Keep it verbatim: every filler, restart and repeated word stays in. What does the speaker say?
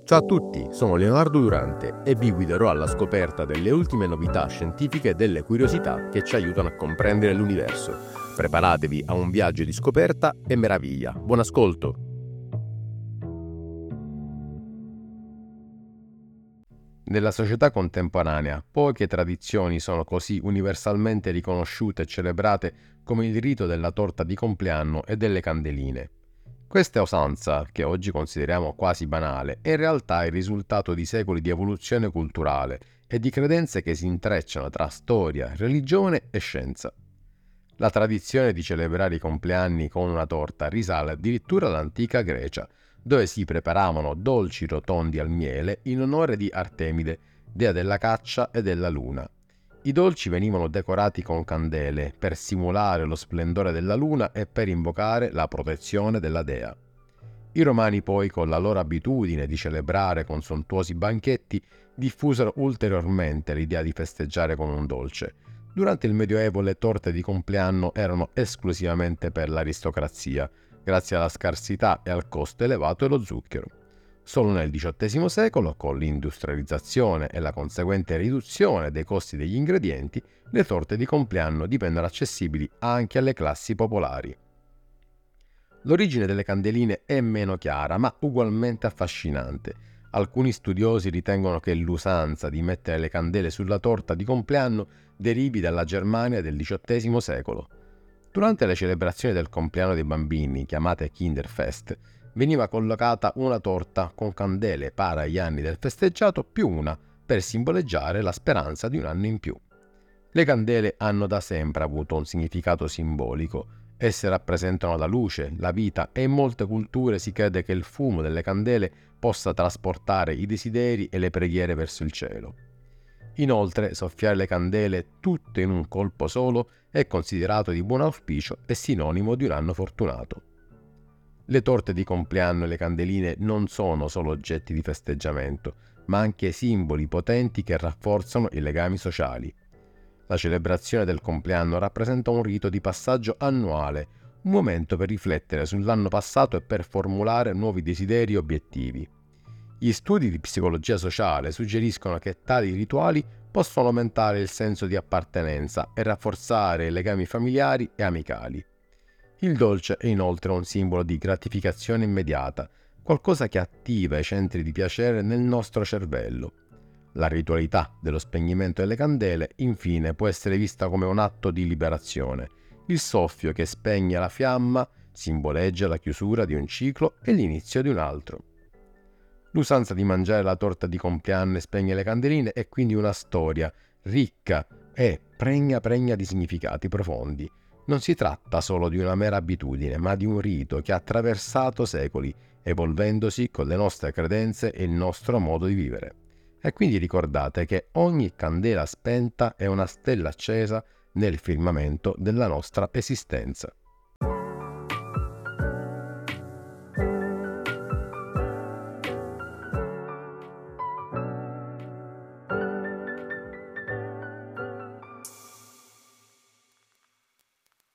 Ciao a tutti, sono Leonardo Durante e vi guiderò alla scoperta delle ultime novità scientifiche e delle curiosità che ci aiutano a comprendere l'universo. Preparatevi a un viaggio di scoperta e meraviglia. Buon ascolto! Nella società contemporanea, poche tradizioni sono così universalmente riconosciute e celebrate come il rito della torta di compleanno e delle candeline. Questa usanza, che oggi consideriamo quasi banale, è in realtà il risultato di secoli di evoluzione culturale e di credenze che si intrecciano tra storia, religione e scienza. La tradizione di celebrare i compleanni con una torta risale addirittura all'antica Grecia, dove si preparavano dolci rotondi al miele in onore di Artemide, dea della caccia e della luna. I dolci venivano decorati con candele per simulare lo splendore della luna e per invocare la protezione della dea. I romani poi, con la loro abitudine di celebrare con sontuosi banchetti, diffusero ulteriormente l'idea di festeggiare con un dolce. Durante il Medioevo le torte di compleanno erano esclusivamente per l'aristocrazia, grazie alla scarsità e al costo elevato dello zucchero. Solo nel diciottesimo secolo, con l'industrializzazione e la conseguente riduzione dei costi degli ingredienti, le torte di compleanno divennero accessibili anche alle classi popolari. L'origine delle candeline è meno chiara, ma ugualmente affascinante. Alcuni studiosi ritengono che l'usanza di mettere le candele sulla torta di compleanno derivi dalla Germania del diciottesimo secolo. Durante le celebrazioni del compleanno dei bambini, chiamate Kinderfest, veniva collocata una torta con candele pari agli anni del festeggiato più una per simboleggiare la speranza di un anno in più. Le candele hanno da sempre avuto un significato simbolico. Esse rappresentano la luce, la vita e in molte culture si crede che il fumo delle candele possa trasportare i desideri e le preghiere verso il cielo. Inoltre, soffiare le candele tutte in un colpo solo è considerato di buon auspicio e sinonimo di un anno fortunato. Le torte di compleanno e le candeline non sono solo oggetti di festeggiamento, ma anche simboli potenti che rafforzano i legami sociali. La celebrazione del compleanno rappresenta un rito di passaggio annuale, un momento per riflettere sull'anno passato e per formulare nuovi desideri e obiettivi. Gli studi di psicologia sociale suggeriscono che tali rituali possono aumentare il senso di appartenenza e rafforzare i legami familiari e amicali. Il dolce è inoltre un simbolo di gratificazione immediata, qualcosa che attiva i centri di piacere nel nostro cervello. La ritualità dello spegnimento delle candele, infine, può essere vista come un atto di liberazione. Il soffio che spegne la fiamma simboleggia la chiusura di un ciclo e l'inizio di un altro. L'usanza di mangiare la torta di compleanno e spegnere le candeline è quindi una storia ricca e pregna pregna di significati profondi. Non si tratta solo di una mera abitudine, ma di un rito che ha attraversato secoli, evolvendosi con le nostre credenze e il nostro modo di vivere. E quindi ricordate che ogni candela spenta è una stella accesa nel firmamento della nostra esistenza.